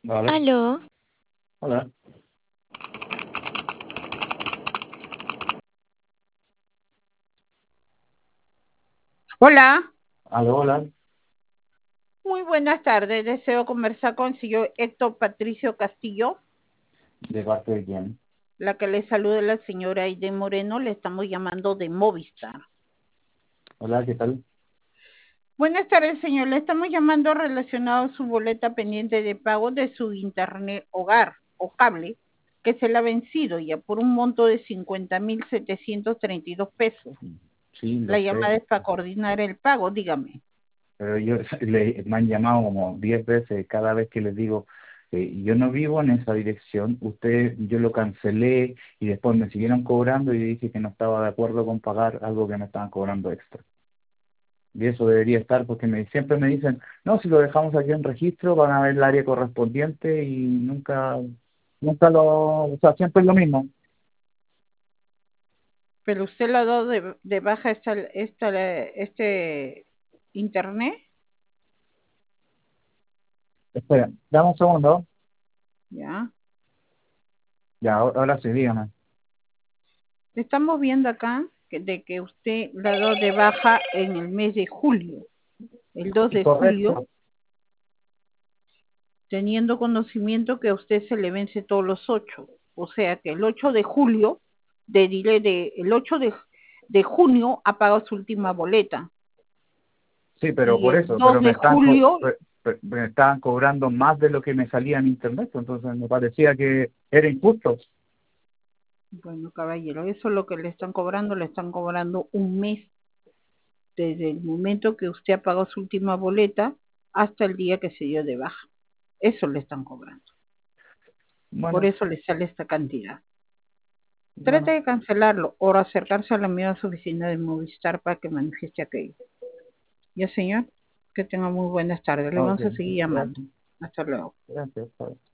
Vale. Aló, Hola. Hola, Aló, hola. muy buenas tardes. Deseo conversar con el señor Héctor Patricio Castillo. ¿De parte de quién? La que le saluda es la señora Aide Moreno. Le estamos llamando de Movistar. Hola, ¿qué tal? Buenas tardes, señor. Le estamos llamando relacionado a su boleta pendiente de pago de su internet hogar o cable, que se le ha vencido ya por un monto de 50.732 pesos. Sí, lo La sé, llamada es para coordinar el pago, dígame. pero me han llamado como 10 veces cada vez que les digo, yo no vivo en esa dirección, yo lo cancelé y después me siguieron cobrando y dije que no estaba de acuerdo con pagar algo que me estaban cobrando extra. Y eso debería estar porque siempre me dicen, no, si lo dejamos aquí en registro van a ver el área correspondiente y o sea, siempre es lo mismo. Pero usted le ha dado de baja este internet, Espera, dame un segundo. ¿ya? Ya, ahora sí, dígame. Estamos viendo acá de que usted la ha dado de baja en el mes de julio, el 2 Sí, de julio, correcto. teniendo conocimiento que a usted se le vence todos los 8. O sea que el 8 de julio, el 8 de junio ha pagado su última boleta. Sí, pero Y por el eso, 2 de julio, me estaban cobrando más de lo que me salía en internet, entonces me parecía que era injusto. bueno, caballero, eso es lo que le están cobrando un mes desde el momento que usted ha pagado su última boleta hasta el día que se dio de baja. Eso le están cobrando. Por Bueno, eso le sale esta cantidad. Trate bueno, de cancelarlo o acercarse a la misma oficina de Movistar para que manifieste aquello. Ya, señor, que tenga muy buenas tardes. Le ok, vamos a seguir llamando. gracias, Hasta luego. gracias.